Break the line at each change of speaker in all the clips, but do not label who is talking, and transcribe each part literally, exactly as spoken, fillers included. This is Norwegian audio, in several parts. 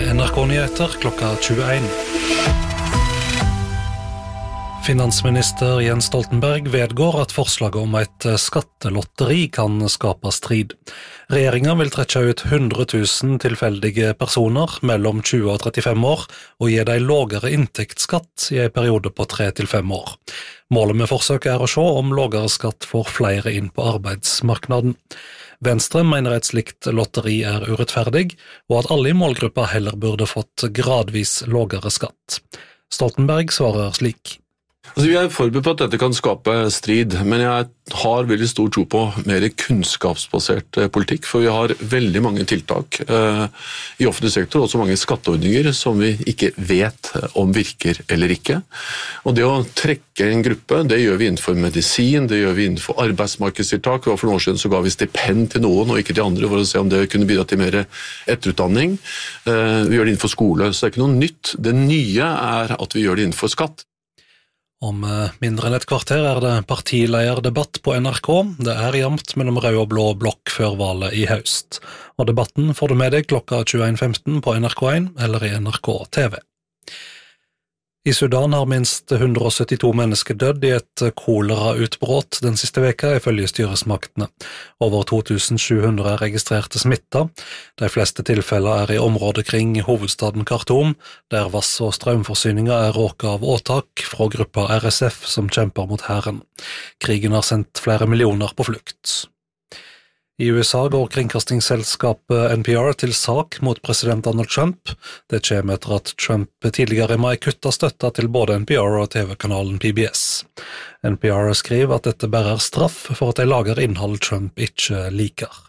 N R K-nyheter klokka tjueen. Finansminister Jens Stoltenberg vedgår at forslaget om et skattelotteri kan skape strid. Regjeringen vil trekke ut hundre tusen tilfeldige personer mellom tjue og trettifem år og gi dem lavere inntektsskatt i en periode på tre til fem år. Målet med forsøket er å se om lavere skatt får flere inn på arbeidsmarkedet. Venstre mener et slikt lotteri er urettferdig, og at alle i målgruppa heller burde fått gradvis lavere skatt. Stoltenberg svarer slik.
Altså, vi er forberedt på at dette kan skape strid, men jeg har veldig stor tro på mer kunnskapsbasert politikk, for vi har veldig mange tiltak eh, i offentlig sektor, også mange skatteordninger som vi ikke vet om virker eller ikke. Og det å trekke en gruppe, det gjør vi innenfor medisin, det gjør vi innenfor arbeidsmarkedstiltak, og for noen år siden så ga vi stipend til noen og ikke til andre for å se om det kunne bidra til mer etterutdanning. Eh, vi gjør det innenfor skole, så det er ikke noe nytt. Det nye er at vi gjør det innenfor skatt.
Om mindre enn et kvarter er det partileierdebatt på N R K. Det er jevnt mellom rød og blå blokk før valget i høst. Og debatten får du med deg klokka tjueen femten på N R K én eller i N R K T V. I Sudan har minst hundre og syttito mennesker dødd i et kolerautbrudd den siste veka, ifølge styresmaktene. Over to tusen sju hundre er registrerte smitta. De fleste tilfeller er i området kring hovedstaden Khartoum, der vass- og strømforsyninga er råket av åtak fra gruppa R S F som kjemper mot hæren. Krigen har sendt flere millioner på flukt. I U S A går kringkastingsselskapet N P R til sak mot president Donald Trump. Det kommer etter at Trump tidligere i mai kuttet støtta til både N P R og T V-kanalen P B S. N P R skriver at dette bare er straff for at de lager innhold Trump ikke liker.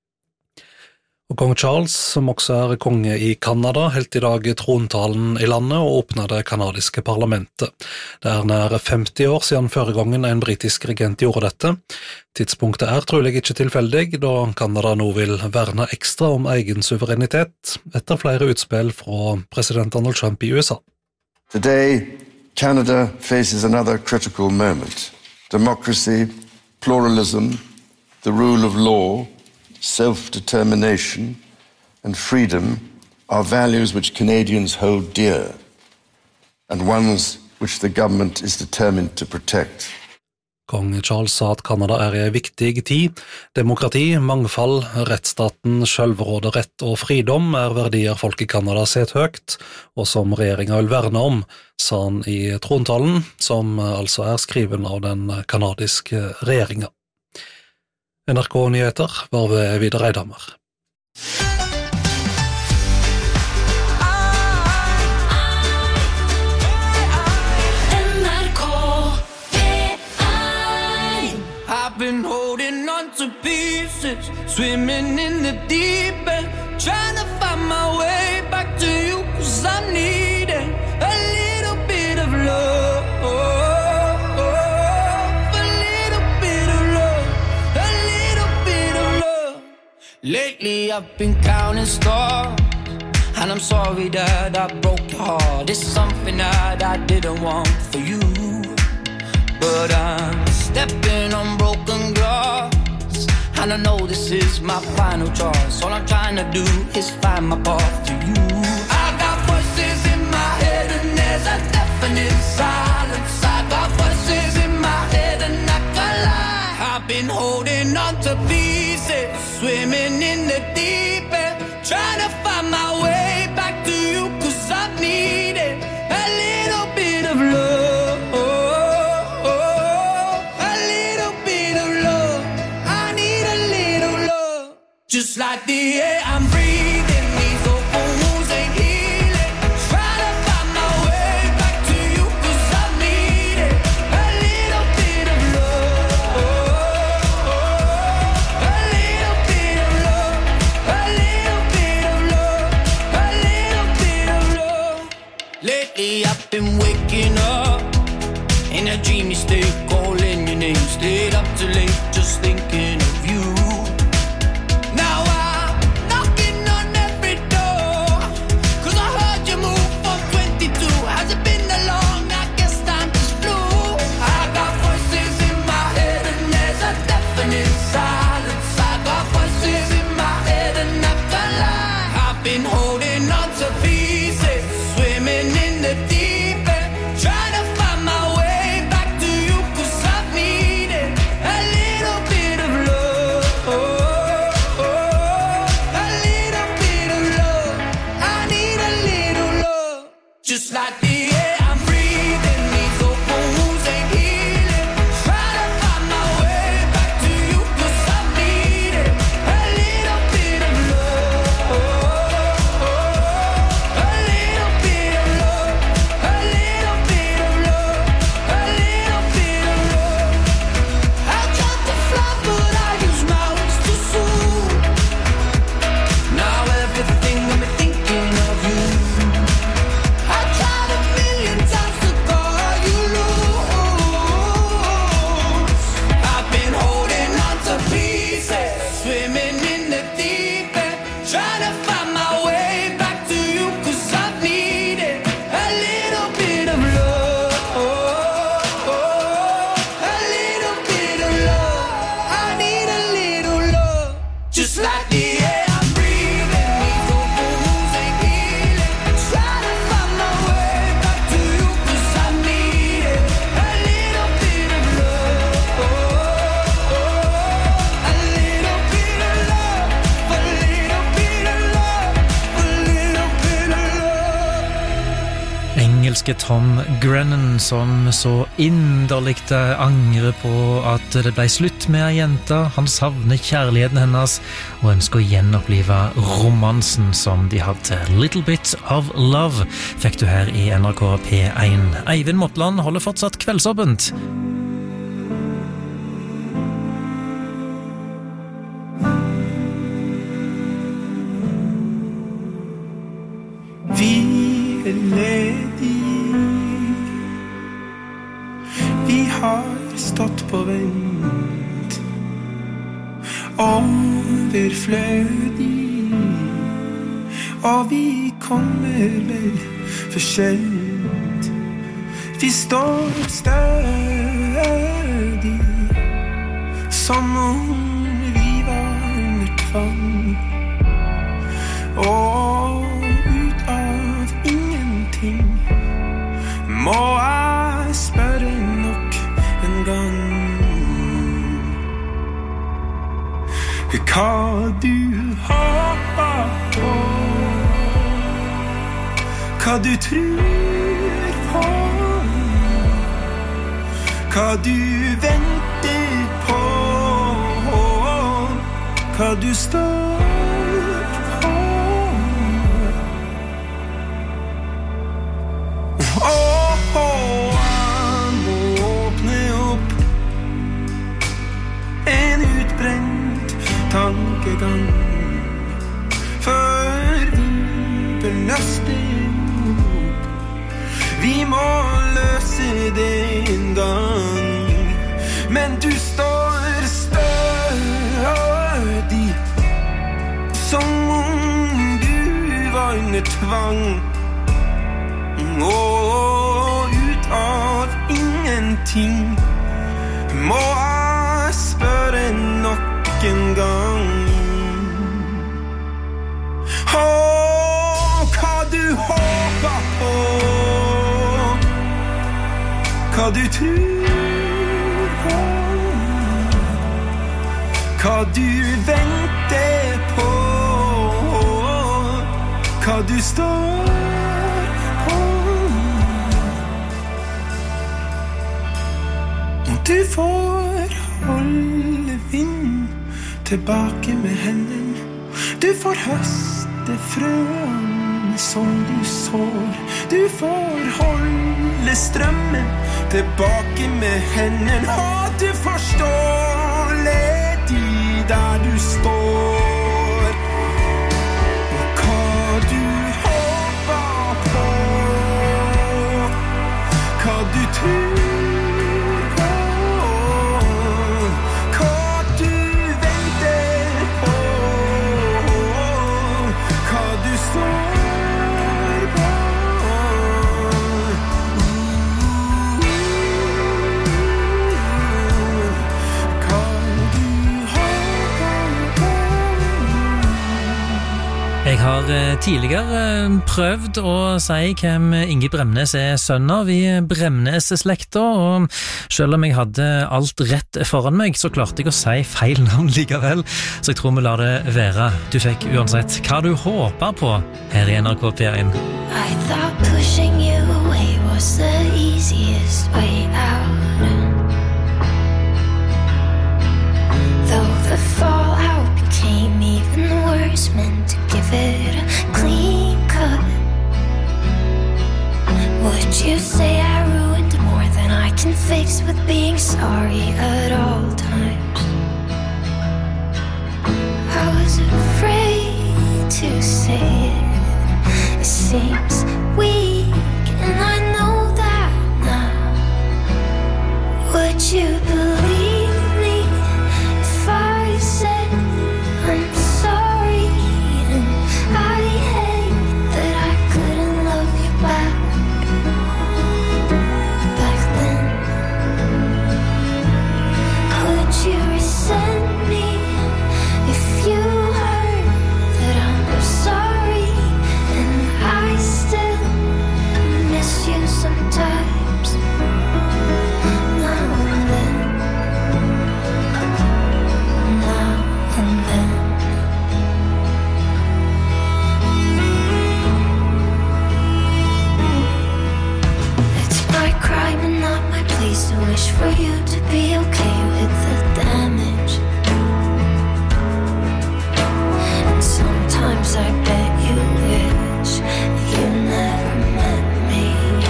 Og kong Charles, som også er konge i Kanada, helt i dag trontalen i landet og åpnet det kanadiske parlamentet. Det er nær femti år siden førre gangen en britisk regent gjorde dette. Tidspunktet er trolig ikke tilfeldig, da Kanada nå vil verne ekstra om egen suverenitet, etter flere utspill fra president Donald Trump i U S A.
Today, Canada faces another critical moment. Democracy, pluralism, the rule of law, self-determination and freedom are values which Canadians hold dear and ones which the government is determined to protect.
Kong Charles sa at Kanada er i en viktig tid. Demokrati, mangfold, rettsstaten, selvråderett og fridom er verdier folk i Kanada set høyt, og som regjeringen vil verne om, sa han i trontalen, som altså er skriven av den kanadiske regjeringen. N R K-nyheter var ved Vidar Eidhammer.
I've been holding on to pieces, swimming in the deep end, trying to find my way back to you, 'cause I need it, a little bit of love. Lately I've been counting stars, and I'm sorry that I broke your heart. It's something that I didn't want for you, but I'm stepping on broken glass, and I know this is my final choice. All I'm trying to do is find my path to you. I got voices in my head and there's a definite silence. I got voices in my head and I can't lie. I've been holding on to pieces, swimming in the deep end, trying to find my way back to you, 'cause I need it, a little bit of love, a little bit of love, I need a little love, just like the air I'm breathing, these open wounds ain't healing, trying to find my way back to you, 'cause I need it, a little bit of love, a little bit of love, a little bit of love, a little bit of love. Lately I've been waking up in a dreamy state, calling your name, stayed up too late just thinking of you. Now I'm knocking on slightly. Yeah, I'm breathing these open wounds ain't healing. Trying to find my way back to you 'cause I need it. A little bit of love, oh, oh, oh. A little bit of love, a little bit of love, a little bit of love.
Engelske Tom Grennan som så inderligt angrer på at det ble slutt med ei jente. Han savner kjærligheten hennes og ønsker å gjenopplive romansen som de hadde. Little Bit of Love fikk du her i N R K P one. Eivind Motland holder fortsatt kveldsåpent.
Vi er ledige. Vi har stått på vent. Overflødig. Og vi kommer vel for sent. Vi står stødig, som om vi var under tvang. Og ut av ingenting må jeg spørre nok en gang. Hva du håper på, hva du tror på, hva du venter på, hva du står på. Åh, oh, jeg må åpne opp en utbrent tankegang før vi beløster opp. Vi må løse det en gang, men du står stødig, som om du var under tvang. Og ut av ingenting må jeg spørre nok en gang. Åh, hva du håper på, hva du tror på, hva du venter på, hva du står på. Du får holde vind tilbake med hendene. Du får høste frøen som du sår. Du får holde strømmen tilbake med hendene. Og du får stå ledig der du står. Og hva du håper på, hva du tror,
Jeg har tidligere prøvd å si hvem Inge Bremnes er sønn av i Bremnes-slekta, og selv om jeg hadde alt rett foran meg, så klarte jeg å si feil navn likevel, så jeg tror vi lar det være. Du fikk uansett hva du håper på her i N R K P one.
I thought pushing you away was the easiest way out, though the fallout became even worse, meant to give it a clean cut. Would you say I ruined more than I can fix with being sorry at all times? I was afraid to say it. It seems weak, and I know that now. Would you believe me if I said I'm sorry, and I hate that I couldn't love you back back then? Would you resent me if you for you to be okay with the damage. And sometimes I bet you wish you never met me.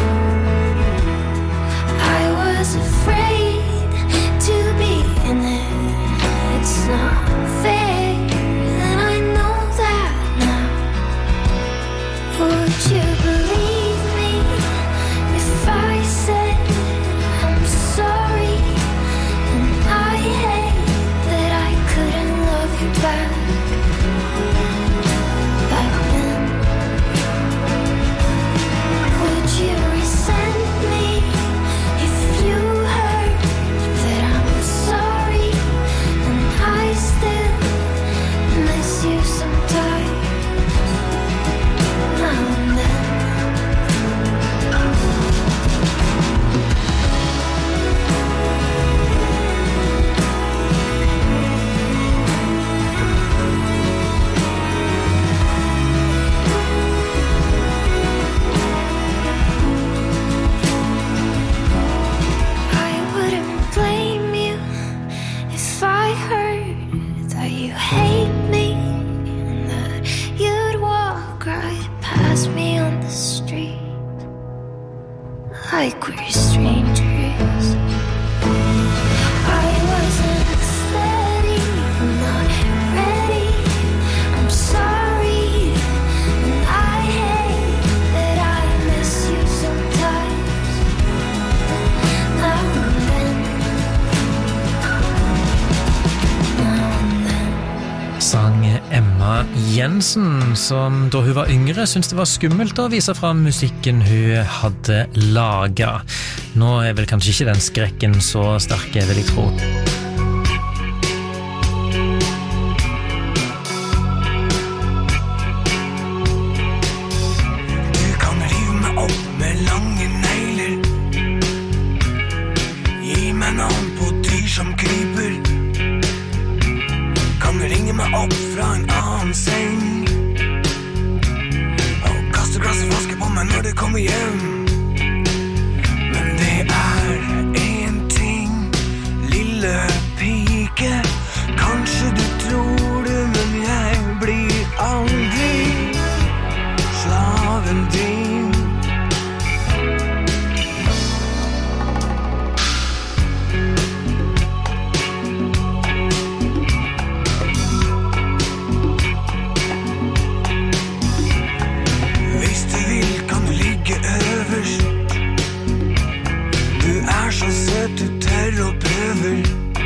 I was afraid to be in it. It's not fair, and I know that now. Would you believe me if I said I'm sorry? And I hate that I couldn't love you back, back then. Would you resent me if you heard that I'm sorry? And I still miss you sometimes, now and then. I wouldn't blame you if I heard that you hate me and that you'd walk right past me on the street like we're strangers. I wasn't steady, not ready. I'm sorry, and I hate that I miss you sometimes, now and then, now and then.
Sang Emma Jensen, som da hun var yngre syntes det var skummelt å vise fram musikken hun hadde laget. Nå er vel kanskje ikke den skrekken så sterke, vil jeg tro.
Du kan rive meg opp med lange negler, gi meg navn på dyr som kryper, kan ringe meg opp fra en annen seng og kaste glass og flaske på meg når du kommer hjem. Men det er en ting, lille pike, kanskje du tror det, men jeg blir aldri slaven din. Hvis du vil kan du ligge øverst, du er så søt du tør og prøver.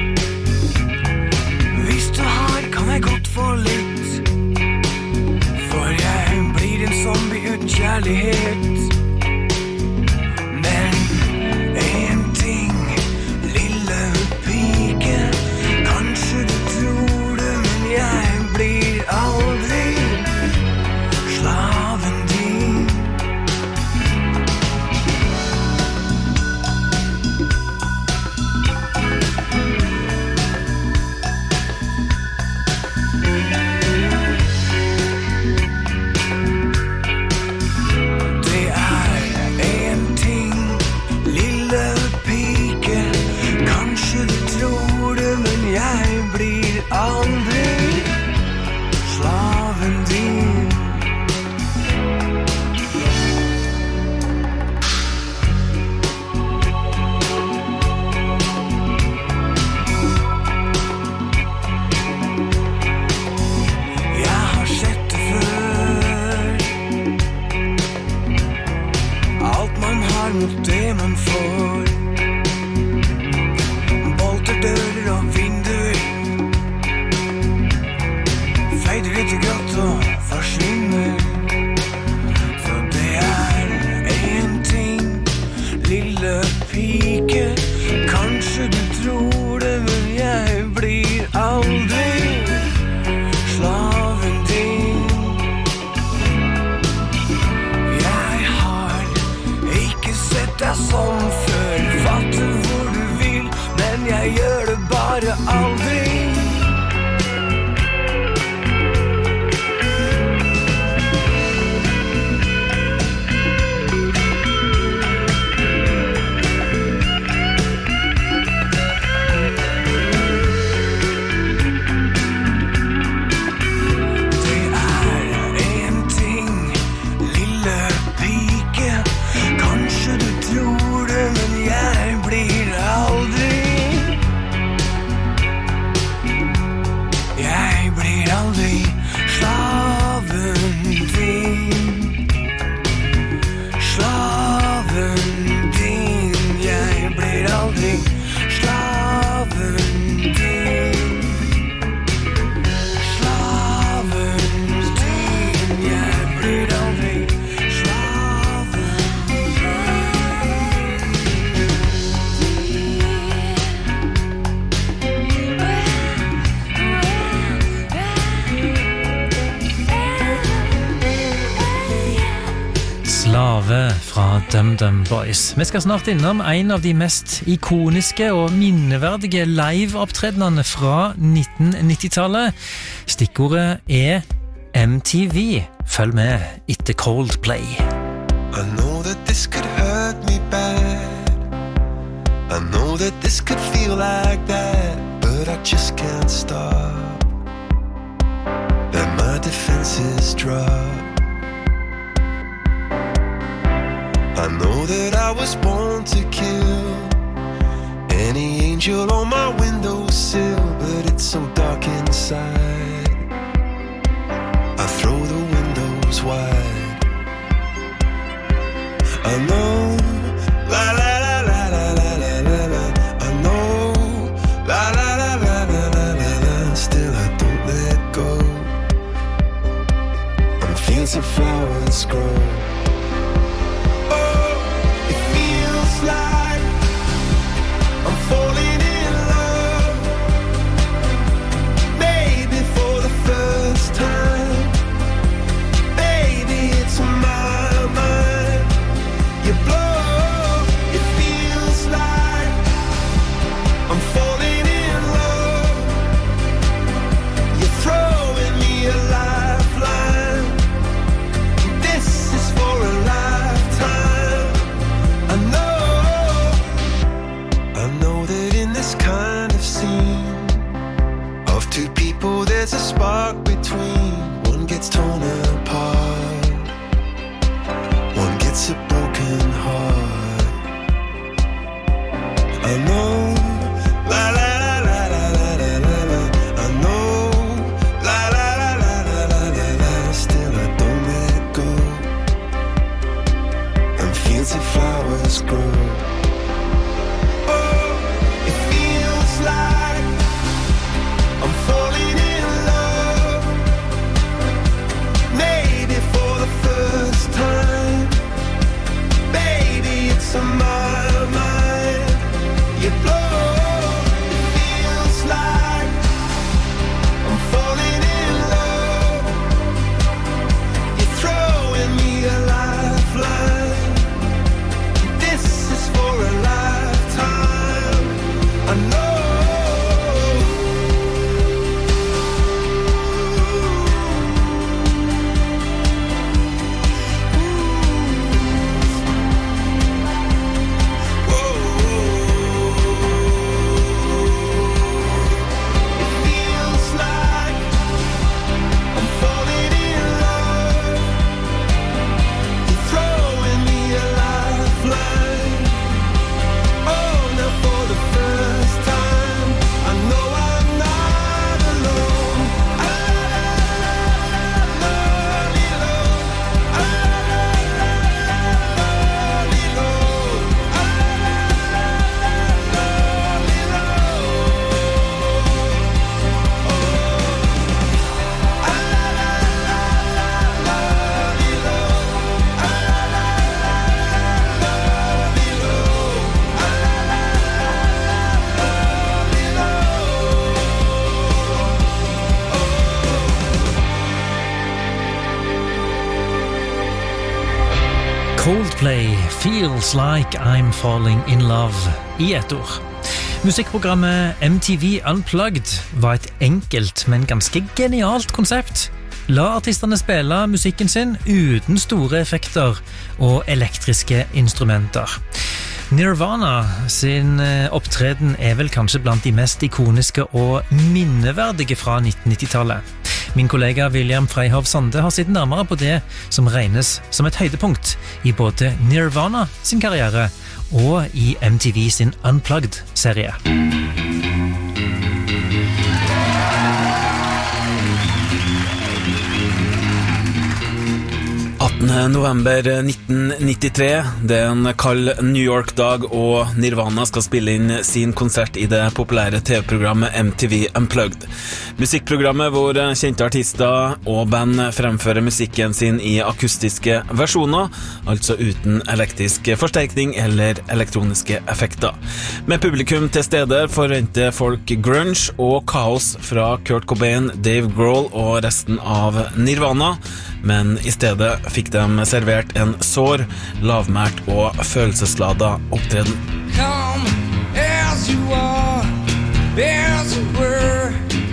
Hvis du har kan jeg godt få litt, for jeg blir en zombie uten kjærlighet. Men en ting, lille pike, kanskje du tror det, men jeg blir aldri slaven din. Det er en ting, lille pike, kanskje du tror det, men jeg blir aldri slaven din. Jeg har sett det før, alt man har mot det man får. Bolter, dører og vinduer, feider ut i grått og forsvinner. Så det er en ting, lille pike, kanskje du tror det, men jeg blir aldri slaven din. Jeg har ikke sett deg sånn før.
gave fra Dum Dum Boys. Vi skal snart innom en av de mest ikoniske og minneverdige live-opptredenene fra nitten nitti-tallet. Stikkordet er M T V. Følg med etter Coldplay.
I know that this could hurt me bad. I know that this could feel like that, but I just can't stop. Let my defenses drop. I know that I was born to kill any angel on my windowsill, but it's so dark inside. I throw the windows wide. I know, la la la la la la la la la. I know, la la la la la la la la. Still I don't let go. I'm feeling some flowers grow. Like I'm falling in love, maybe for the first time. Baby, it's my mind. You blow, it feels like I'm falling in love. You're throwing me a lifeline. This is for a lifetime. I know. I know that in this kind of scene of two people there's a spark between. One gets torn apart, one gets a broken heart. I know, la la la la la la la la la. I know, la la la la la la la la. Still I don't let go. And fields of flowers grow. Like I'm falling in love, maybe for the first time. Baby, it's on my mind. You blow, it feels like I'm falling in love. You're throwing me a lifeline. This is for a lifetime. I know.
Coldplay, Feels Like I'm Falling in Love, i ett ord. Musikkprogrammet M T V Unplugged var et enkelt, men ganske genialt konsept. La artistene spille musikken sin uten store effekter og elektriske instrumenter. Nirvana sin opptreden er vel kanskje blant de mest ikoniske og minneverdige fra nitten nitti-tallet. Min kollega William Freyhoff Sande har sett nærmere på det som regnes som et høydepunkt i både Nirvana sin karriere og i M T V sin Unplugged-serie. attende november nitten nittitre. Det er en kald New York-dag, og Nirvana skal spille inn sin konsert i det populære T V-programmet M T V Unplugged. Musikkprogrammet hvor kjente artister og band fremfører musikken sin i akustiske versjoner, altså uten elektrisk forsterkning eller elektroniske effekter. Med publikum til stede forventer folk grunge og kaos fra Kurt Cobain, Dave Grohl og resten av Nirvana, men i stedet fikk
fikk de servert en sår, lavmælt og følelsesladet opptreden.
Come as you are, as you were,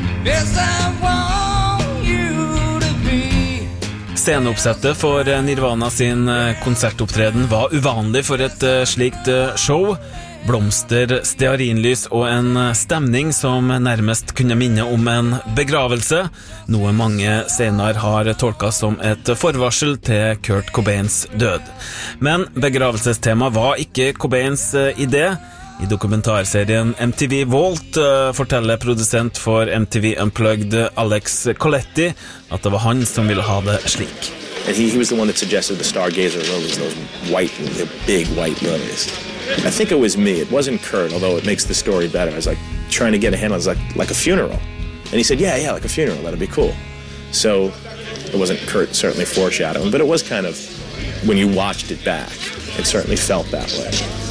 as I want you to be.
Sceneoppsettet for Nirvana sin konsertopptreden var uvanlig for et slikt show. Blomster, stearinlys og en stemning som nærmest kunne minne om en begravelse, noe mange senere har tolket som et forvarsel til Kurt Cobains død. Men begravelsestema var ikke Cobains idé. I dokumentarserien M T V Vault forteller produsent for M T V Unplugged Alex Coletti at det var han som ville ha det slik.
And he, he was the one that suggested the Stargazer lilies, those white, the big white lilies. I think it was me. It wasn't Kurt, although it makes the story better. I was like trying to get a handle. I was like, like a funeral. And he said, yeah, yeah, like a funeral. That'd be cool. So it wasn't Kurt certainly foreshadowing, but it was kind of, when you watched it back, it certainly felt that way.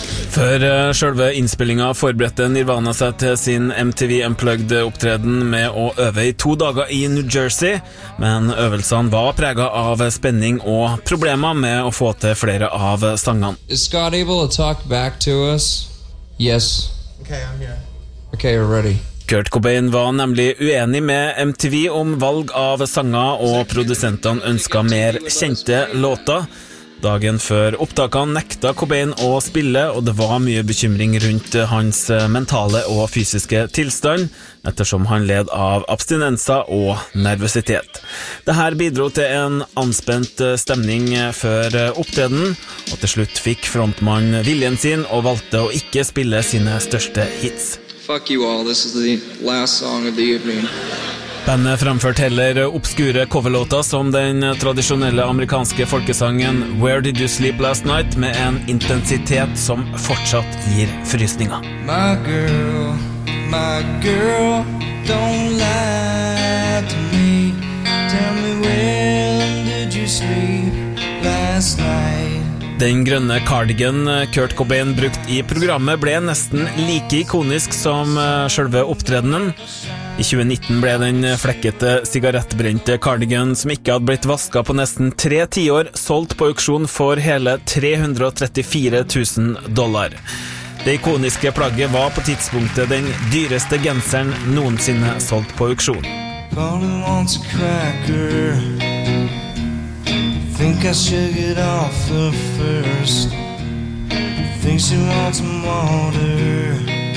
Før selve innspillingen forberedte Nirvana seg til sin M T V Unplugged-opptreden med å øve i to dager i New Jersey, men øvelsene var preget av spenning og problemer med å få til flere av sangene.
Is Scott able to talk back to us? Yes.
Okay, I'm here.
Okay, we're ready.
Kurt Cobain var nemlig uenig med M T V om valg av sanger, og produsentene ønsket mer kjente låter. Dagen før opptakene nekta Cobain å spille, og det var mye bekymring rundt hans mentale og fysiske tilstand, ettersom han led av abstinenser og nervøsitet. Dette bidro til en anspent stemning før opptreden, og til slutt fikk frontmann viljen sin og valgte å ikke spille sine største hits.
Fuck you all, this is the last song of the evening.
Bandet fremførte heller obskure coverlåter som den tradisjonelle amerikanske folkesangen Where Did You Sleep Last Night, med en intensitet som fortsatt gir frysninger.
My girl, my girl, don't lie to me. Tell me when did you sleep last night?
Den grønne cardigan Kurt Cobain brukte i programmet ble nesten like ikonisk som selve opptredenen. I tjue nitten ble den flekkete sigarettbrente cardigan som ikke hadde blitt vasket på nesten tre tiår solgt på auksjon for hele tre hundre og trettifire tusen dollar. Det ikoniske plagget var på tidspunktet den dyreste genseren noensinne solgt på auksjon.
Polly wants a cracker. Think I should get off her first. Think she wants some water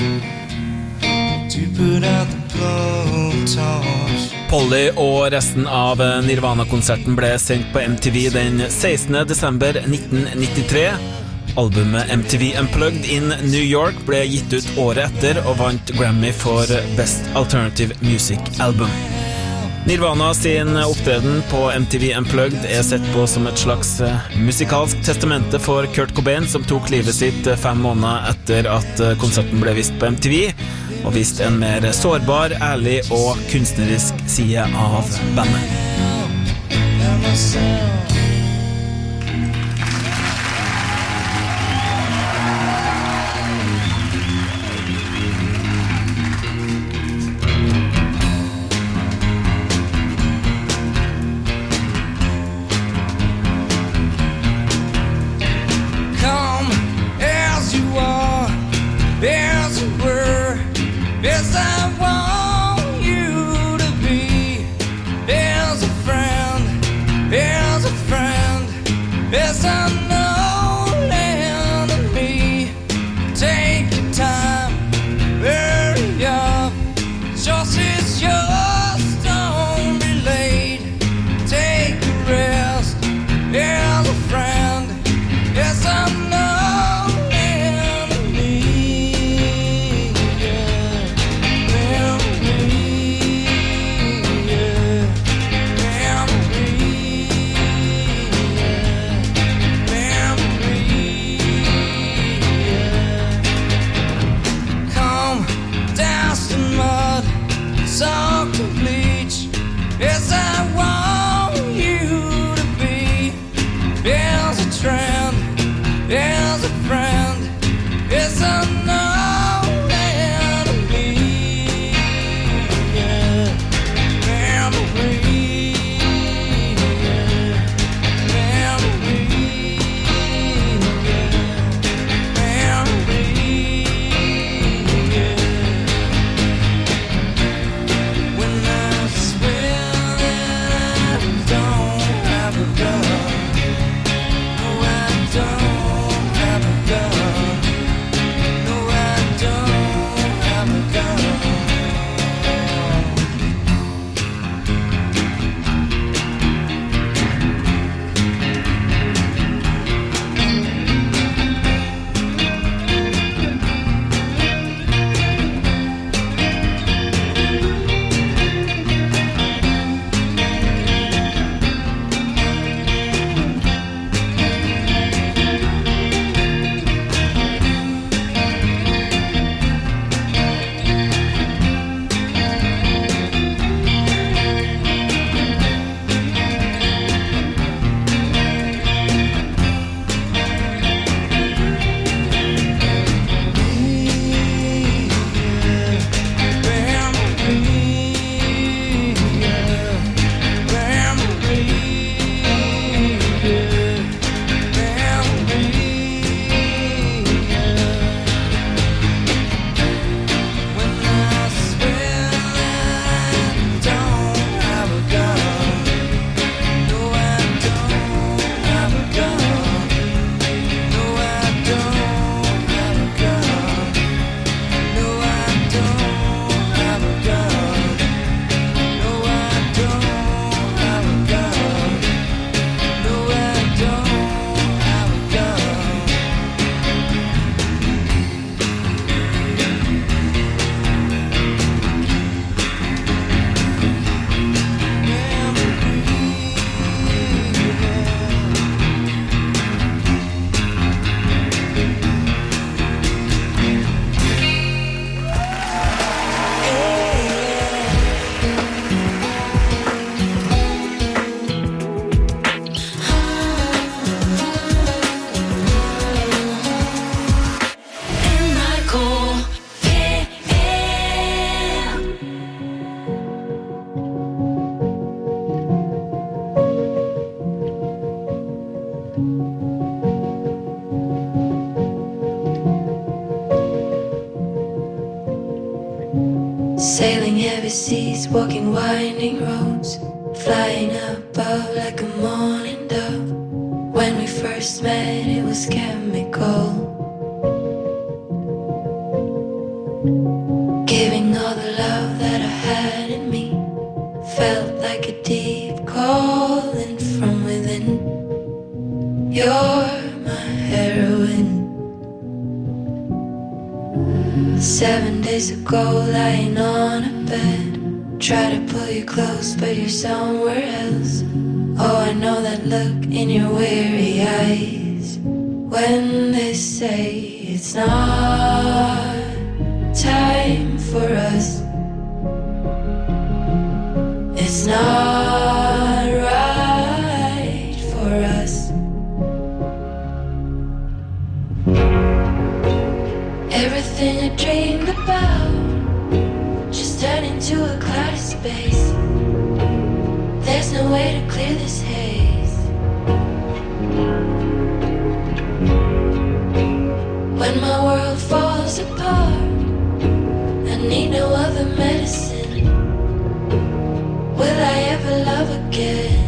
to put out the blowtorch.
Polly og resten av Nirvana-konserten ble sendt på M T V den sekstende desember nitten nittitre. Albumet M T V Unplugged in New York ble gitt ut året etter og vant Grammy for Best Alternative Music Album. Nirvana sin opptreden på M T V Unplugged er sett på som et slags musikalsk testamente for Kurt Cobain, som tok livet sitt fem måneder etter at konserten ble vist på M T V, og viste en mer sårbar, ærlig og kunstnerisk side av bandet.
Yes, I want you to be. There's
Sailing heavy seas, walking winding roads, flying above like a morning dove. When we first met, it was chemical, giving all the love that I had in me. Felt like a deep calling from within. You're my heroine. Seven days ago, lying on a bed, try to pull you close, but you're somewhere else. Oh, I know that look in your weary eyes when they say it's not time for us. It's not right for us. Everything I dreamed about just turned into a cloudy space. There's no way to clear this haze. When my world falls apart, I need no other medicine. Will I ever love again?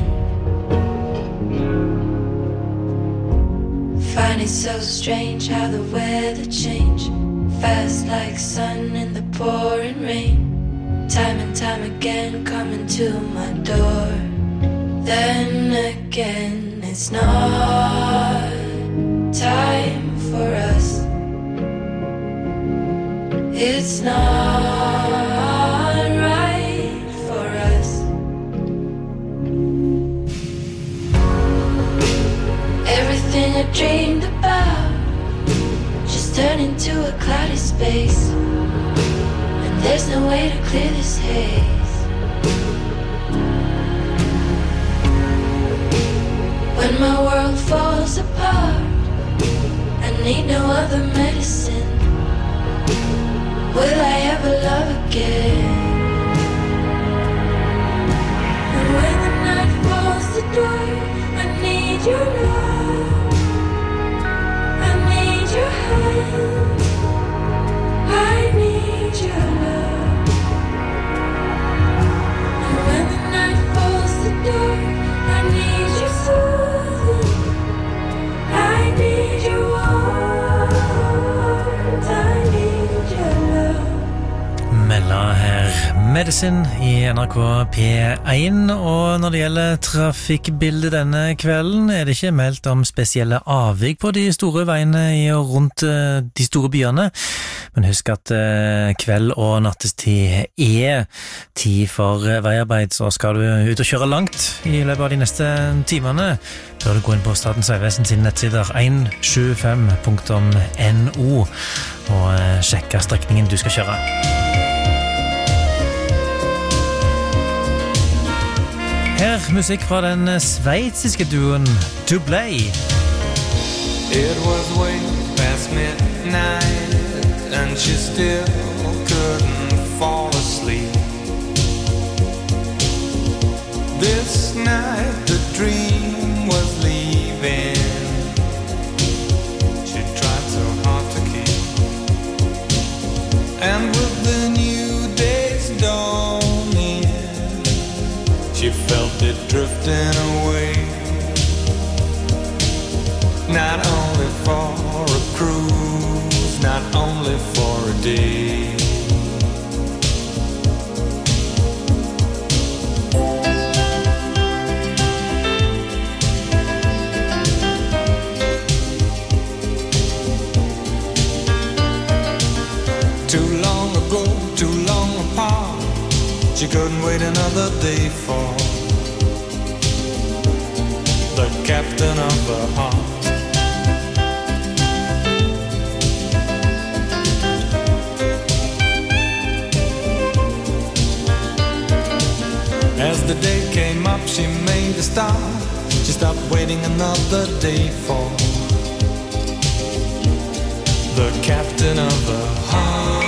Find it so strange how the weather changed, fast like sun in the pouring rain. Time and time again coming to my door. Then again, it's not time for us. It's not right for us. Everything I dreamed about just turned into a cloudy space. There's no way to clear this haze. When my world falls apart, I need no other medicine. Will I ever love again? And when the night falls to dark, I need your love. I need your hand. I need your love. And when the night falls to dark, I need your soothing. I need your warmth. I need your love.
Mella her Medicine i N R K P én, og når det gjelder trafikkbildet denne kvelden er det ikke meldt om spesielle avvik på de store veiene i og rundt de store byene, men husk at kveld og nattestid er tid for veiarbeid, så skal du ut og kjøre langt i løpet av de neste timene, bør du gå inn på Statens vegvesen sine nettsider one seventy-five punktum no og sjekke strekningen du skal kjøre. Her musikk fra den sveitsiske duoen Doublé.
It was way past midnight and she still couldn't fall asleep. This night the dream was leaving. She tried so hard to keep. And with the new day's dawning, she felt it drifting away. Not only for a cruise, not only for a day. Too long ago, too long apart, she couldn't wait another day for the captain of her heart. As the day came up, she made a start. She stopped waiting another day for the captain of her heart.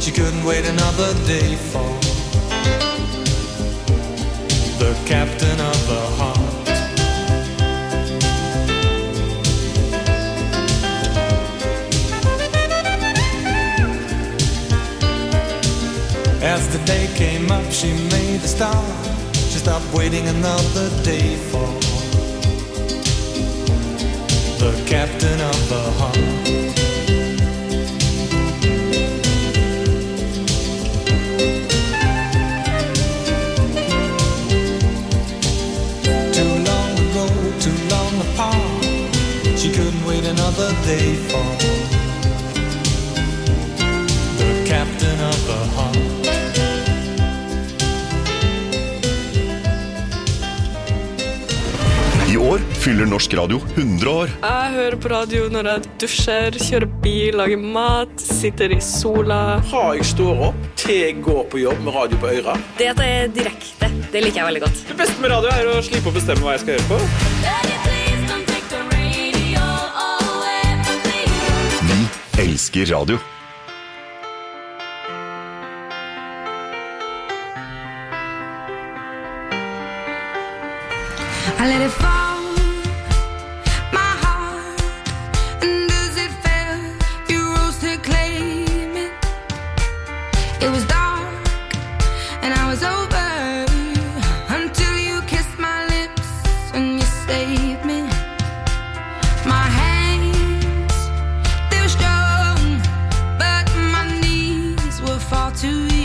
she couldn't wait another day for the captain of the heart. As the day came up, she made a start. She stopped waiting another day for the captain of the heart. Too long ago, too long apart, she couldn't wait another day for the captain of the heart.
I år fyller Norsk Radio hundre år.
Jeg hører på radio når jeg dusjer, kjører bil, lager mat, sitter i sola.
Fra jeg står opp til jeg går på jobb med radio på øra.
Det at det er direkte, det liker jeg veldig godt.
Det beste med radio er å slippe å bestemme hva jeg skal høre på.
Vi elsker radio.
I let it fall, my heart, and as it fell, you rose to claim it. It was dark, and I was over, until you kissed my lips, and you saved me. My hands, they were strong, but my knees were far too weak.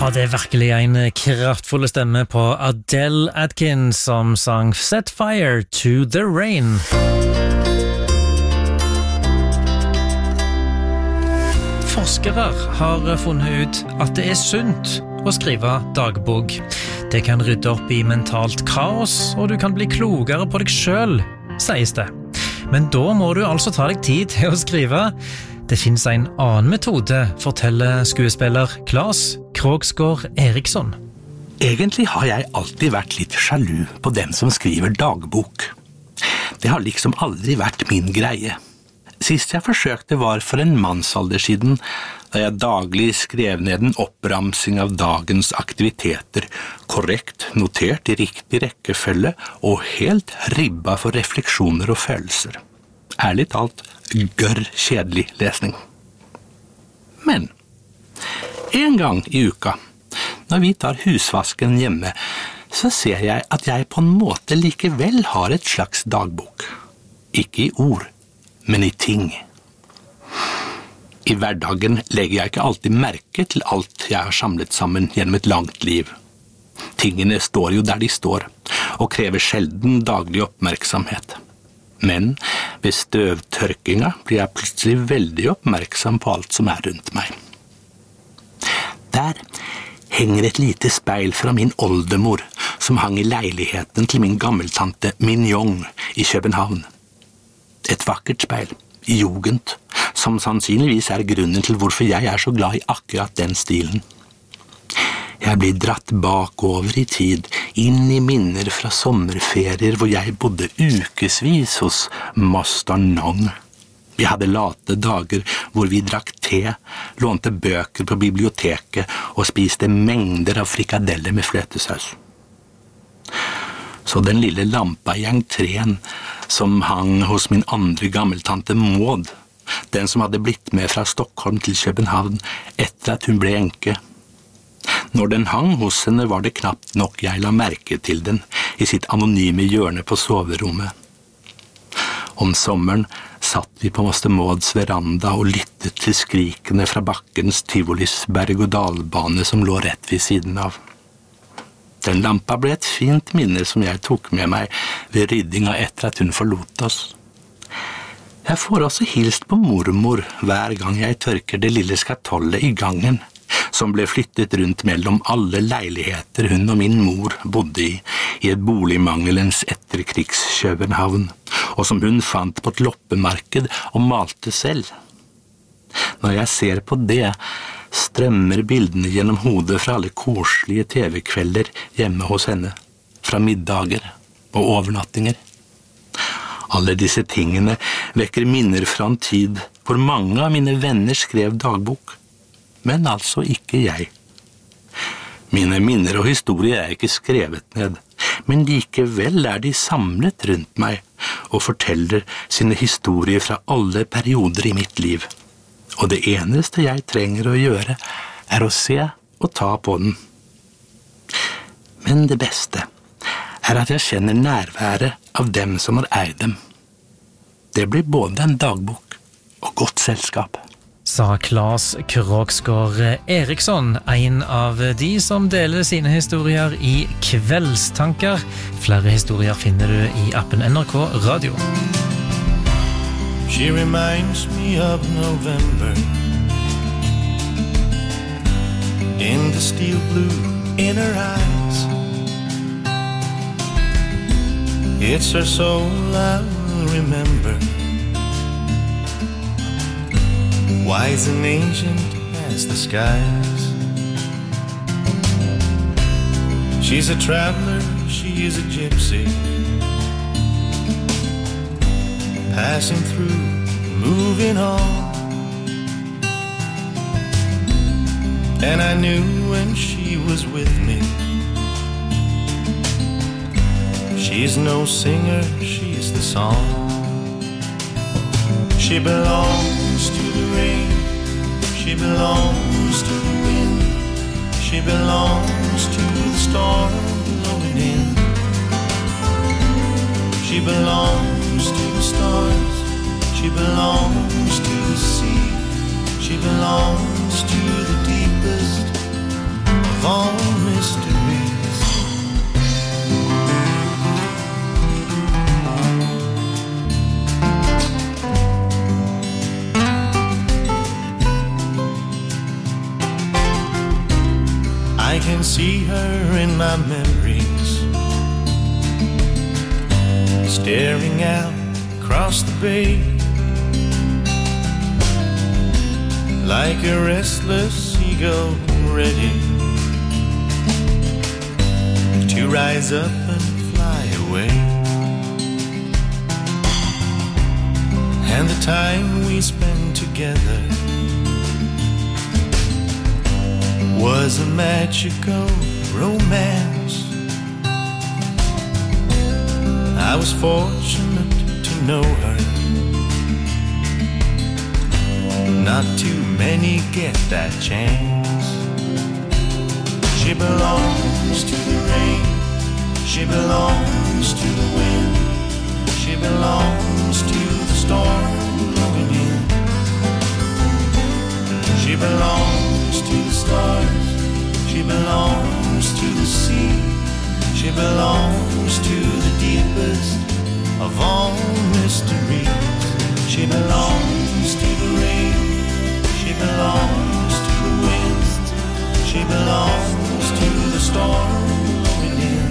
Ja, det er virkelig en kraftfull stemme på Adele Atkins som sang Set Fire to the Rain. Forskere har funnet ut at det er sunt å skrive dagbok. Det kan rydde opp i mentalt kaos, og du kan bli klokere på deg selv, sies det. Men da må du altså ta deg tid til å skrive. Det finnes en annen metode, forteller skuespiller Claes Krogsgaard Eriksson.
Egentlig har jeg alltid vært litt sjalu på dem som skriver dagbok. Det har liksom aldri vært min greie. Sist jeg forsøkte var for en mannsalder siden, da jeg daglig skrev ned en oppramsing av dagens aktiviteter, korrekt notert i riktig rekkefølge og helt ribba for refleksjoner og følelser. Ærlig talt, gørr kjedelig lesning. Men en gang i uka, når vi tar husvasken hjemme, så ser jeg at jeg på en måte likevel har et slags dagbok. Ikke i ord, men i ting. I hverdagen legger jeg ikke alltid merke til alt jeg har samlet sammen gjennom et langt liv. Tingene står jo der de står, og krever sjelden daglig oppmerksomhet. Men ved støvtørkinga blir jeg plutselig veldig oppmerksom på alt som er rundt meg. Der henger et lite speil fra min oldemor, som hang i leiligheten til min gammeltante Mignon i København. Et vakkert speil, i jugend, som sannsynligvis er grunnen til hvorfor jeg er så glad i akkurat den stilen. Jeg blir dratt bakover i tid, inn i minner fra sommerferier hvor jeg bodde ukesvis hos Moster Nong. Vi hadde late dager hvor vi drakk te, lånte bøker på biblioteket og spiste mengder av frikadeller med fløtesaus. Så den lille lampa i entreen som hang hos min andre gammeltante Maud, den som hadde blitt med fra Stockholm til København etter at hun ble enke. Når den hang hos henne var det knapt nok jeg la merke til den i sitt anonyme hjørne på soverommet. Om sommeren satt vi på Moster Mauds veranda og lyttet til skrikene fra bakkens Tivolis berg-og-dalbane som lå rett ved siden av. Den lampa ble et fint minne som jeg tok med meg ved ryddinga etter at hun forlot oss. Jeg får også hilst på mormor hver gang jeg tørker det lille skatollet i gangen, som ble flyttet rundt mellom alle leiligheter hun og min mor bodde i, i et boligmangelens etterkrigskjøbenhavn, og som hun fant på et loppemarked og malte selv. Når jeg ser på det, strømmer bildene gjennom hodet fra alle koselige tv-kvelder hjemme hos henne, fra middager og overnattinger. Alle disse tingene vekker minner fra en tid hvor mange av mine venner skrev dagbok, men altså ikke jeg. Mine minner og historier er ikke skrevet ned, men likevel er de samlet rundt meg og forteller sine historier fra alle perioder i mitt liv. Og det eneste jeg trenger å gjøre er å se og ta på den. Men det beste er at jeg kjenner nærværet av dem som har eid dem. Det blir både en dagbok og godt selskap.
Sa Claes Krogsgaard Eriksson, en av de som deler sine historier i Kveldstanker. Flere historier finner du i appen N R K Radio.
She reminds me of November, in the steel blue in her eyes. It's her soul I'll remember, wise and ancient as the skies. She's a traveler, she is a gypsy, passing through, moving on. And I knew when she was with me, she's no singer, she's the song. She belongs to the rain, she belongs to the wind, she belongs to the storm blowing in. She belongs to the stars, she belongs to the sea, she belongs to the deepest of can see her in my memories, staring out across the bay, like a restless seagull ready to rise up and fly away. And the time we spent together was a magical romance. I was fortunate to know her. Not too many get that chance. She belongs to the rain, she belongs to the wind, she belongs to the storm blowing in. She belongs to the stars, she belongs to the sea, she belongs to the deepest of all mysteries. She belongs to the rain, she belongs to the wind, she belongs to the storm blowing in.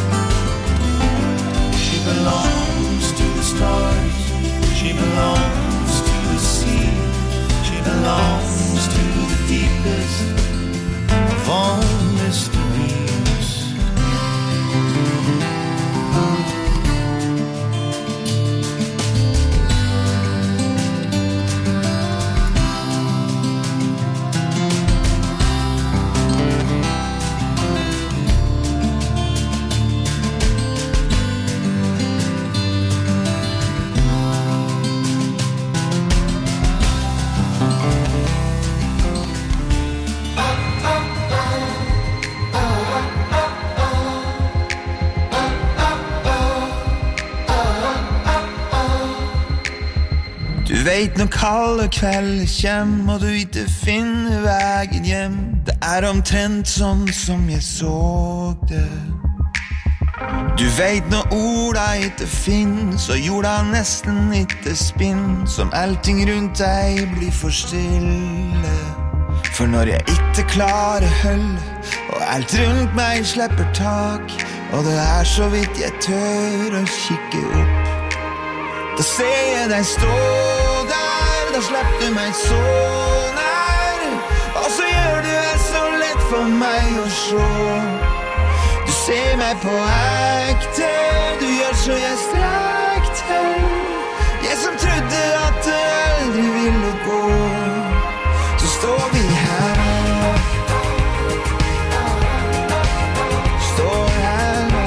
She belongs to the stars, she belongs to the sea, she belongs to the deepest of all mysteries.
Vet når kalde kvelder kjem og du ikke finner veien hjem. Det er omtrent sånn som jeg så det. Du vet når orda ikke finnes og jorda nesten ikke spinn, som allting rundt deg blir for stille. For når jeg ikke klarer hølle og alt rundt meg slipper tak, og det er så vidt jeg tør å kikke opp, da ser jeg deg stå der, da slipper du meg så nær, og så gjør du det så lett for meg å se. Du ser meg på ekte, du gjør så jeg strekte, jeg som trodde at det aldri ville gå. Så står vi her, står her nå.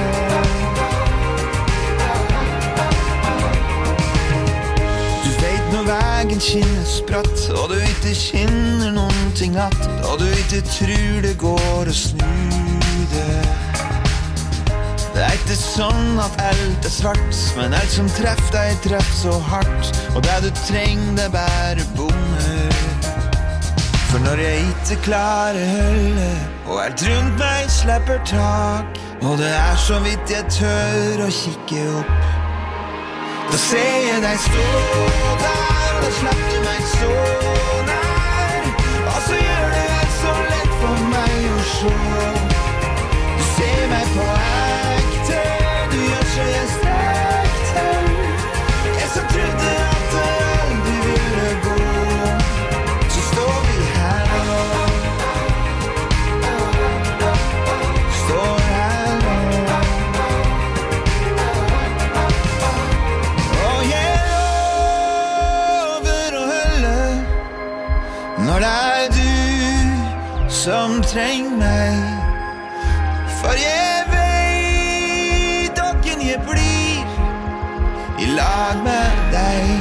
Du vet når veien skinner spratt, og du ikke kjenner noen ting att, og du ikke tror det går å snu det. Det er ikke sånn at alt er svart, men alt som treffer deg treffer så hardt, og det du trenger det bare bommer. For når jeg ikke klarer hølle, og alt rundt meg slipper tak, og det er så vidt jeg tør å kikke opp, da ser jeg deg stå der, og da slipper du meg så nær, og så gjør du det så lett for meg å se. Du ser meg på ekte, du gjør så jeg strekte, jeg som trodde at det aldri ville gå. Så står vi her nå, står her nå, og jeg lover å holde når det er du som trenger meg. For jeg vet åkken jeg blir i lag med deg.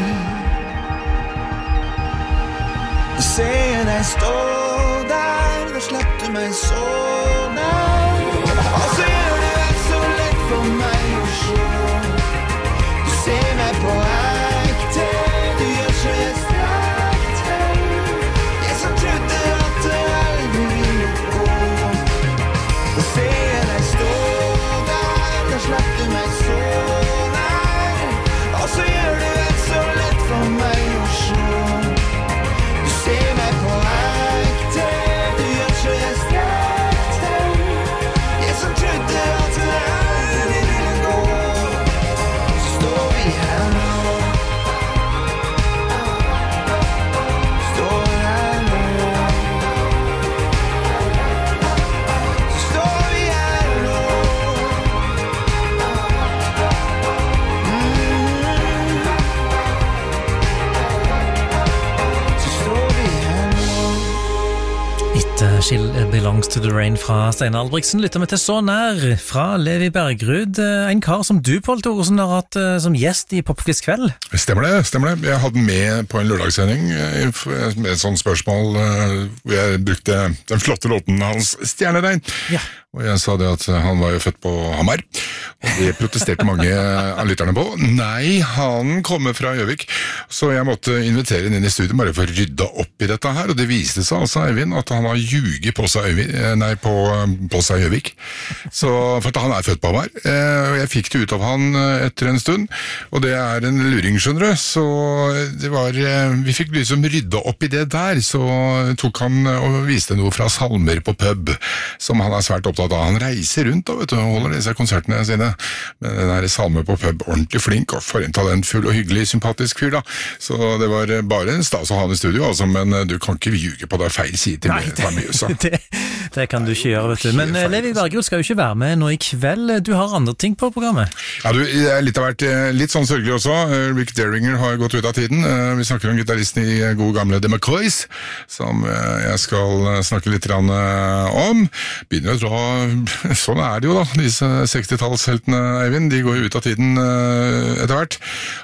Du ser deg stå der, da slipper du meg så nær, og så gjør du det så lett for meg å se. Du ser meg på ekte, du gjør så jeg strekte, jeg som trodde at det aldri ville gå. Da ser jeg deg stå der, da slipper du meg så nær, og så gjør du det så lett for meg å se. Du ser meg på ekte,
She Belongs to the Rain fra Steinar Albrigtsen. Lytter vi til Så nær fra Levi Bergrud, en kar som du, Pål Thoresen, har hatt som gjest i Popquiz kveld.
Stemmer det, stemmer det. Jeg hadde den med på en lørdagssending med et sånt spørsmål hvor jeg brukte den flotte låten hans Stjerneregn. Ja. Og jeg sa det at han var jo født på Hamar, og det protesterte mange av lytterne på. Nei, han kommer fra Gjøvik, så jeg måtte invitere han inn i studiet bare for å rydde opp i dette her, og det viste seg altså, Eivind, at han har ljuget på seg, Øyvind, nei, på, på seg Gjøvik. Så, for at han er født på Hamar, og jeg fikk det ut av han etter en stund, og det er en luring, skjønner du, så det var, vi fikk liksom rydde opp i det der, så tok han og viste noe fra salmer på pub, som han er svært opptatt da han reiser rundt da, vet du, og holder disse konsertene sine med den der salme på pub, ordentlig flink og for en talentfull og hyggelig, sympatisk fyr da, så det var bare en stas å ha han i studio altså, men du kan ikke ljuge på det feil side til meg, det, mye,
det, det kan du ikke gjøre, vet du. Men Levi Bergrud skal jo ikke være med nå i kveld, du har andre ting på programmet.
Ja, du, det er litt av hvert, litt sånn sørgelig også, Rick Derringer har gått ut av tiden, vi snakker om gitaristen i gode gamle The McCoys, som jeg skal snakke litt om, begynner å dra sånn er det jo da, disse seksti-tallsheltene, Eivind, de går jo ut av tiden uh, etter hvert,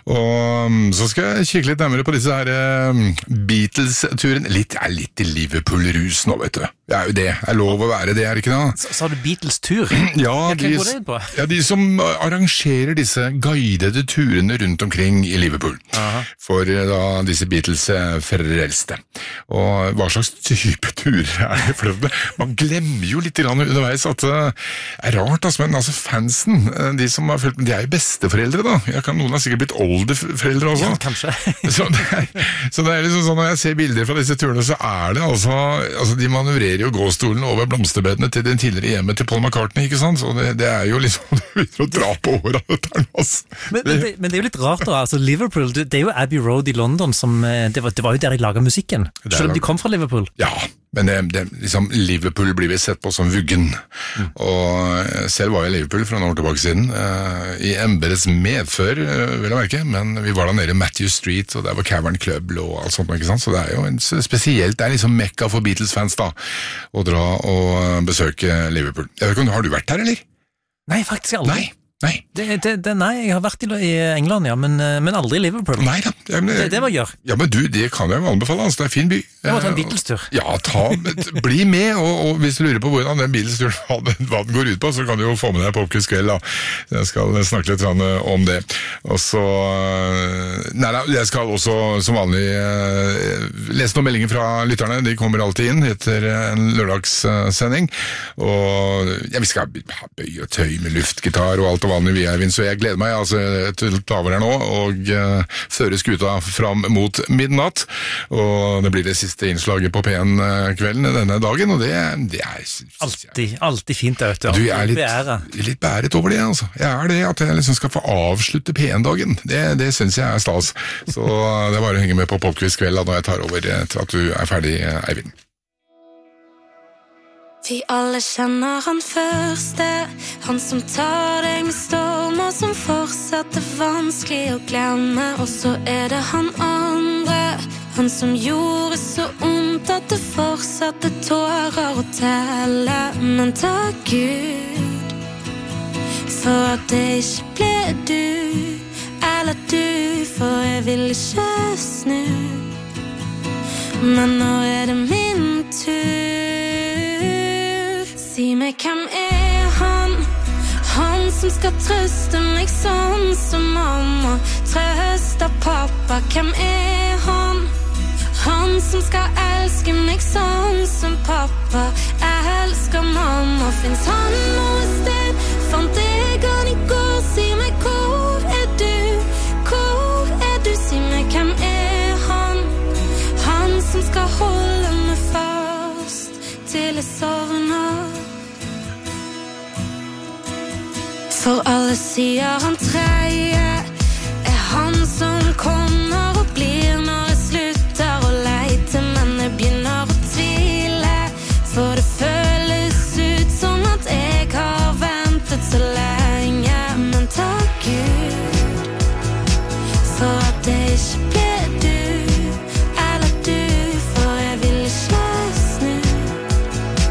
og så skal jeg kikke litt nærmere på disse her uh, Beatles-turen, litt, er litt i Liverpool-rus nå, vet du. Det er jo det, er lov å være det, er det ikke da?
Så, sa du Beatles-tur?
Ja, de, ja, de som arrangerer disse guidede turene rundt omkring i Liverpool, Aha. for da disse Beatles-frelste. Og hva slags type turer er det for det? Man glemmer jo litt grann underveis at det er rart, altså, men altså fansen, de som har følt, de er jo besteforeldre da. Jeg kan, noen har sikkert blitt oldeforeldre også.
Ja, kanskje.
så, det er, så det er liksom sånn, når jeg ser bilder fra disse turene, så er det altså, altså de manøvrerer jo gåstolen over blomsterbedene til den tidligere hjemmet til Paul McCartney, ikke sant? Så det, det er jo liksom, du begynner å dra på håret av dette her, altså.
Men, men, det, men det er jo litt rart da, altså Liverpool, det, det er jo Abbey Road i London som, det var, det var jo der de laget musikken, selv om de kom fra Liverpool.
Ja, men det, det, liksom, Liverpool blir vi sett på som vuggen, mm. og selv var jeg i Liverpool for noen år tilbake siden, uh, i embedets medfør, uh, vil jeg merke, men vi var da nede i Matthew Street, og der var Cavern Club og alt sånt, ikke sant? Så det er jo en, spesielt, det er liksom mekka for Beatles-fans da, å dra og besøke Liverpool. Jeg vet ikke, har du vært her, eller?
Nei, faktisk aldri.
Nei. Nei.
Det, det, det, nei, jeg har vært i, i England, ja, men, men aldri i Liverpool.
Nei da. Ja, men,
det, det må jeg gjøre.
Ja, men du, det kan jeg jo anbefale, altså, det er en fin by.
Jeg må ta en Beatles-tur.
Ja, ta, bli med, og, og hvis du lurer på hvordan den Beatles-turen, hva, hva den går ut på, så kan du jo få med deg på Popquiz kveld, da. Jeg skal snakke litt om det. Og så, nei da, jeg skal også som vanlig lese noen meldinger fra lytterne, de kommer alltid inn etter en lørdagssending, og ja, vi skal ha bøy og tøy med luftgitar og alt og vanlig vi er, så jeg gleder meg altså, til å ta over her nå og uh, føre skuta fram mot midnatt, og det blir det siste innslaget på P N-kvelden denne dagen, og det, det er
alltid, alltid fint å
høre. Du er litt, litt bæret over det, altså. Jeg er det, at jeg liksom skal få avslutte P N-dagen, det, det synes jeg er stas, så det er bare å henge med på Popquiz kveld da, når jeg tar over til at du er ferdig, Eivind.
Vi alle kjenner han første, han som tar deg med storm og som fortsatt er vanskelig å glemme. Og så er det han andre, han som gjorde så ondt at det fortsatte tårer å telle. Men takk Gud for at det ikke ble du, eller du, for jeg vil ikke snu. Men nå er det min tur. Si meg, hvem er han? Han som skal trøste meg sånn som mamma trøster pappa. Hvem er han? Han som skal elske meg sånn som pappa elsker mamma. Finns han noe sted? Fant jeg han i går? Si meg, hvor er du? Hvor er du? Si meg, hvem er han? Han som skal holde meg fast til jeg sovner. For alle sier han tredje er han som kommer og blir når jeg slutter å leite. Men jeg begynner å tvile, for det føles ut som at jeg har ventet så lenge. Men takk Gud for at det ikke ble du, eller du, for jeg vil ikke snu.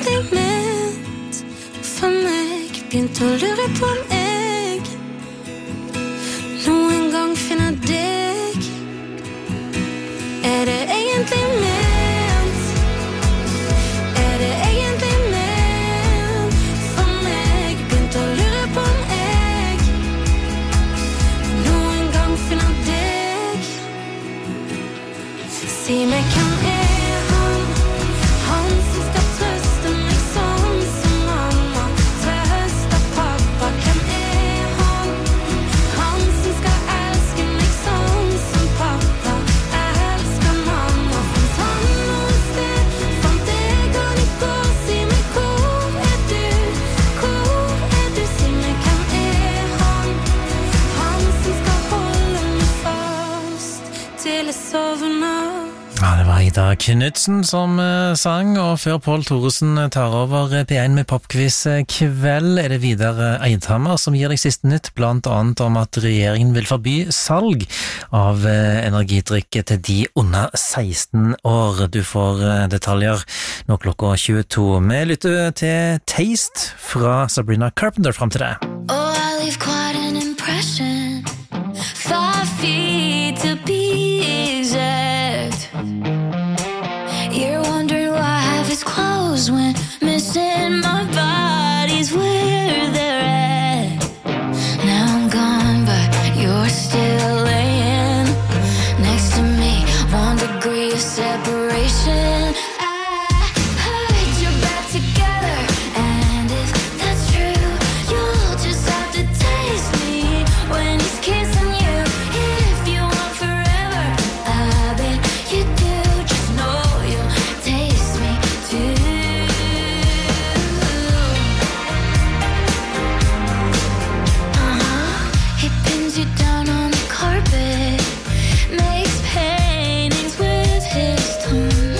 egentlig ment for meg? Begynte å lure på om jeg noen gang finner deg. Er det egentlig ment? Er det egentlig ment for meg? Begynte å lure på om jeg noen gang finner deg. Si meg, hvem er han? Han som skal trøste meg sånn som mamma trøster pappa. Hvem er han? Han som skal elske meg sånn som pappa elsker mamma. Fant han noe sted? Fant jeg han i går? Si meg, hvor er du? Hvor er du? Si meg, hvem er han? Han som skal holde meg fast til jeg sovner.
Ja, det var Ida Knudsen som uh, sang, og før Pål Thoresen tar over P en med popquiz kveld, er det videre Eidhammer som gir deg siste nytt, blant annet om at regjeringen vil forby salg av uh, energidrikk til de under seksten år. Du får uh, detaljer nå klokka tjueto. Vi lytter til Taste fra Sabrina Carpenter frem til det.
Oh, I leave quite an impression. Five feet to be exact. You're wondering why I have his clothes when missing my body's where they're at. Now I'm gone, but you're still laying next to me. One degree of separation. I heard you're back together, and if that's true, you'll just have to taste me when he's kissing you. If you want forever, I bet you do. Just know you'll taste me too. Uh-huh. He pins you down on the carpet, makes paintings with his tongue.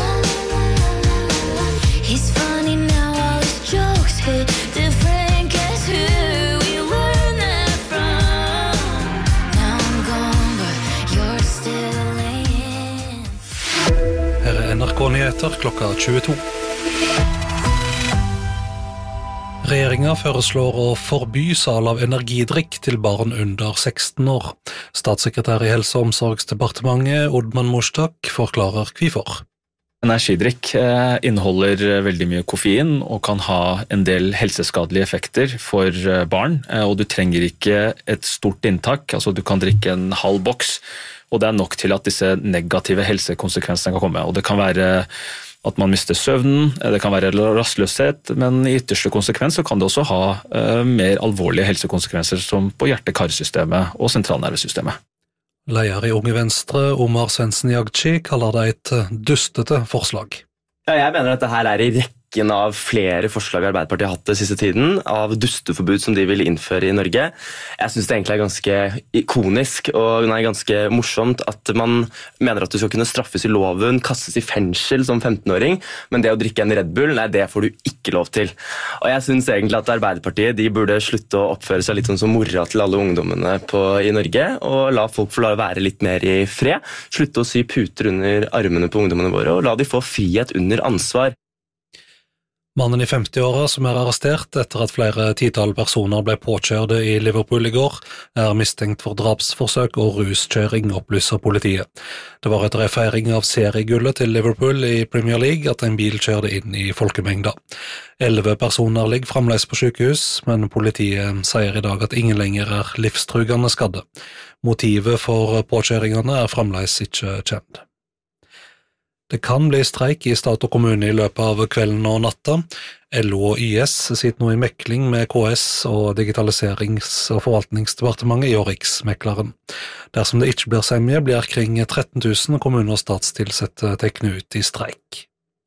He's funny now, all his jokes hit different. Guess who we learned that from? Now I'm gone, but you're still laying.
Her er N R K-nyheter klokka tjueto. Regjeringen foreslår å forby sal av energidrikk til barn under seksten år. Statssekretær i Helse- og omsorgsdepartementet, Oddman Mostak, forklarer hvorfor.
Energidrikk eh, inneholder veldig mye koffein og kan ha en del helseskadelige effekter for eh, barn, eh, og du trenger ikke et stort inntak, altså du kan drikke en halv boks, og det er nok til at disse negative helsekonsekvensene kan komme. Og det kan være at man mister søvnen, det kan være rastløshet, men i ytterste konsekvens så kan det også ha eh, mer alvorlige helsekonsekvenser som på hjerte-karsystemet og sentralnervesystemet.
Leder i Unge Venstre, Omar Svendsen Jagci, kaller det et dustete forslag.
Ja, jeg mener at det her er i rekken av flere forslag Arbeiderpartiet har hatt det siste tiden, av dusteforbud som de vil innføre i Norge. Jeg synes det egentlig er ganske ikonisk og nei, ganske morsomt at man mener at du skal kunne straffes i loven, kastes i fengsel som femtenåring, men det å drikke en Red Bull, nei, det får du ikke lov til. Og jeg synes egentlig at Arbeiderpartiet de burde slutte å oppføre seg litt sånn som mora til alle ungdommene på, i Norge, og la folk få la være litt mer i fred, slutte å sy puter under armene på ungdommene våre, og la de få frihet under ansvar.
Mannen i femti-åra som er arrestert etter at flere titall personer ble påkjørte i Liverpool i går, er mistenkt for drapsforsøk og ruskjøring, opplyser politiet. Det var etter en feiring av seriegullet til Liverpool i Premier League at en bil kjørte inn i folkemengda. Elleve personer ligger fremdeles på sykehus, men politiet sier i dag at ingen lenger er livstrugende skadde. Motivet for påkjøringene er fremdeles ikke kjent. Det kan bli streik i stat og kommune i løpet av kvelden og natta. L O og Y S sitter nå i mekling med K S og Digitaliserings- og forvaltningsdepartementet og Riksmekleren. Dersom det ikke blir semje, blir kring tretten tusen kommune- og statstilsette tekne ut i streik.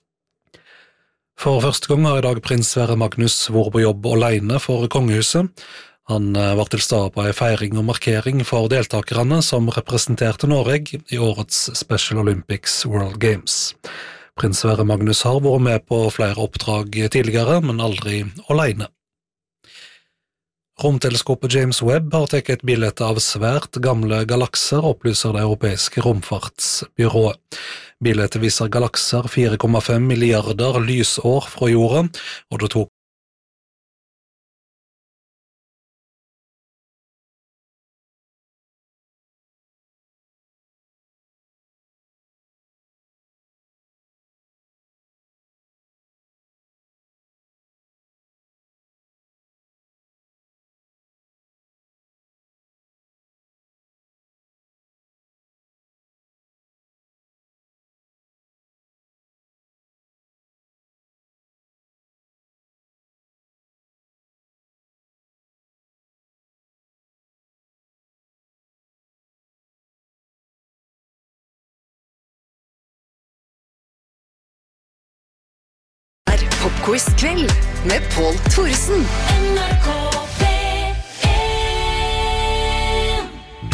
For første gang har i dag prins Sverre Magnus vært på jobb alene for kongehuset. Han var til stede på en feiring og markering for deltakerne som representerte Norge i årets Special Olympics World Games. Prins Sverre Magnus har vært med på flere oppdrag tidligere, men aldri alene. Romteleskopet James Webb har tatt et bilde av svært gamle galakser, opplyser det europeiske romfartsbyrået. Bildet viser galakser fire komma fem milliarder lysår fra jorda, og det tok
Popquiz-kveld med Pål Thoresen. N R K P en.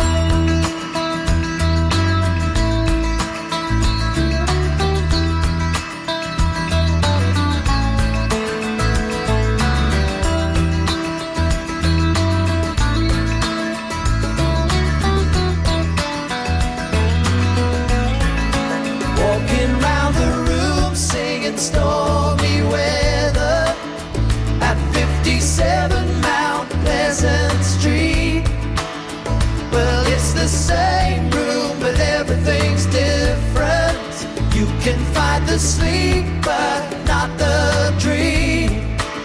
Walking round the room singing stormy weather at fifty-seven Mount Pleasant Street. Well, it's the same room, but everything's different. You can fight the sleep, but not the dream.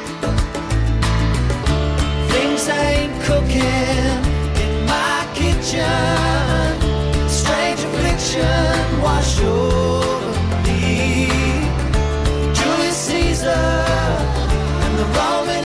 Things ain't cooking in my kitchen. Strange affliction wash over me. Julius Caesar and the Roman.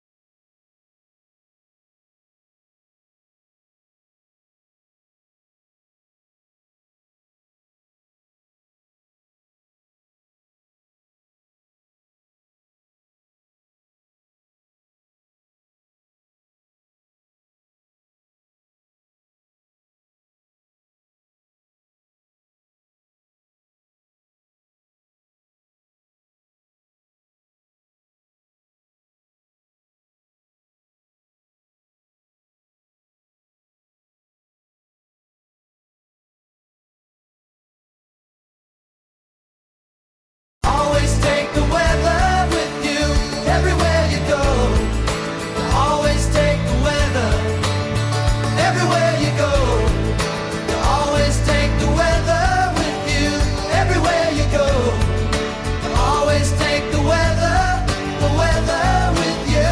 Always take the weather with you everywhere you go. Always take the weather everywhere you go. Always take the weather with you everywhere you go. Always take the weather, the weather with you.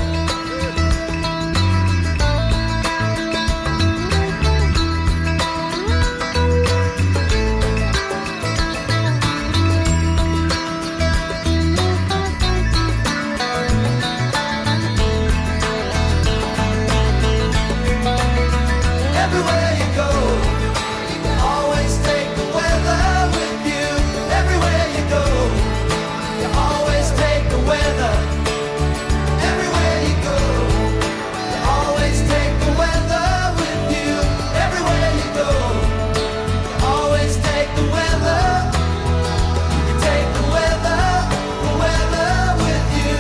Everywhere you go, always take the weather with you. Everywhere you go, you always take the weather. Everywhere you go, you always take the weather with you. Everywhere you go, you always take the weather. You take the weather, the weather with you.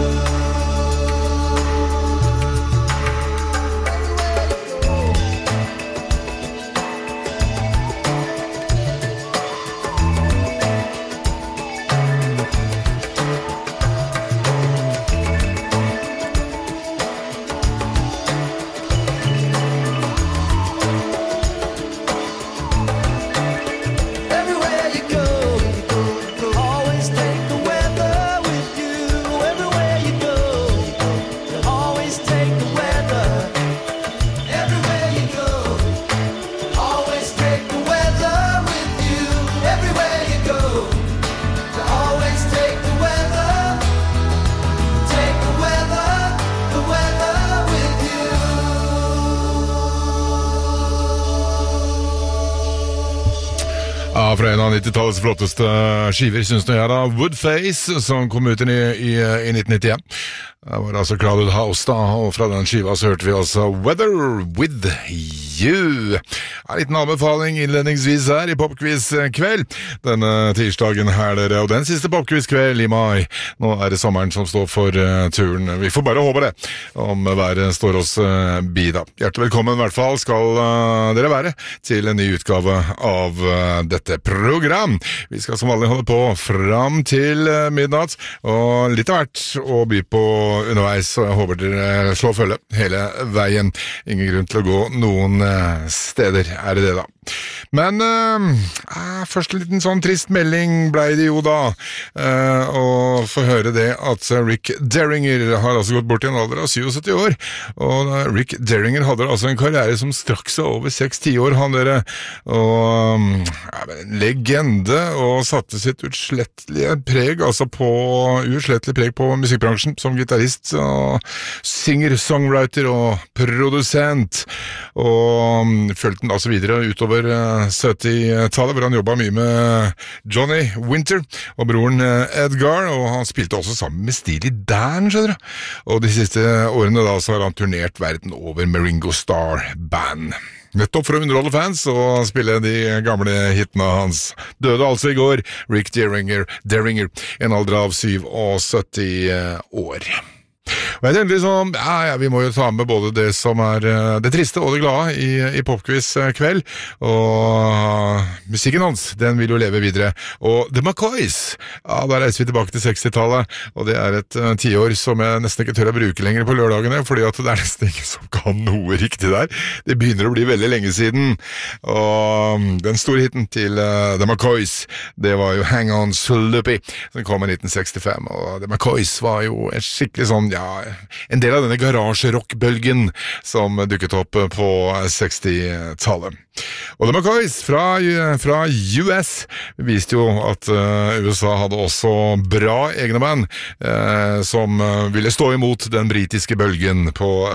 Everywhere you go, you always take the weather with you. Everywhere you go, you always take the weather. Everywhere you go, always take the weather with you. Everywhere you go, you always take the weather. Take the weather, the weather with you.
Ja, fra en av nittitallets flotteste skiver, synes nå jeg da, Woodface, som kom ut i, i, i nitten nittien. Det var altså Crowded House da, og fra den skiva så hørte vi altså Weather With You. En liten anbefaling innledningsvis her i Popquiz-kveld. Denne tirsdagen her dere, og den siste Popquiz-kveld i mai. Nå er det sommeren som står for uh, turen. Vi får bare håpe det, om været står oss uh, bi da. Hjertelig velkommen i hvert fall skal uh, dere være til en ny utgave av uh, dette program. Vi skal som vanlig holde på fram til uh, midnatt, og litt av hvert å by på underveis, og jeg håper dere slår følge hele veien. Ingen grunn til å gå noen steder, er det det da. Men uh, først en liten sånn trist melding ble det jo da, uh, og få høre det at Rick Derringer har altså gått bort i en alder av syttisju år, og uh, Rick Derringer hadde altså en karriere som strakk seg over seks tiår, han dere, og um, en legende, og satte sitt utslettelige preg, altså på utslettelig preg på musikkbransjen, som gitarist og singer-songwriter og produsent, og um, følte den altså videre utover syttitallet, hvor han jobbet mye med Johnny Winter og broren Edgar, og han spilte også sammen med Steely Dan, skjønner du. Og de siste årene da så har han turnert verden over med Ringo Starr Band. Nettopp for å underholde fans og spille de gamle hitene hans. Døde altså i går, Rick Derringer, Derringer en alder av syttisju år. Og jeg tenkte liksom, ja, ja, vi må jo ta med både det som er det triste og det glade i, i Popquiz kveld, og musikken hans, den vil jo leve videre. Og The McCoys, ja, da reiser vi tilbake til sekstitallet, og det er et uh, tiår som jeg nesten ikke tør å bruke lenger på lørdagene, fordi at det er nesten ingen som kan noe riktig der. Det begynner å bli veldig lenge siden, og den store hitten til uh, The McCoys, det var jo Hang On Sloopy, som kom i nitten sekstifem, og The McCoys var jo en skikkelig sånn, ja, en del av denne garasjerockbølgen som dukket opp på sekstitallet. Og The McCoys fra, fra U S viste jo at uh, U S A hadde også bra egne band uh, som uh, ville stå imot den britiske bølgen på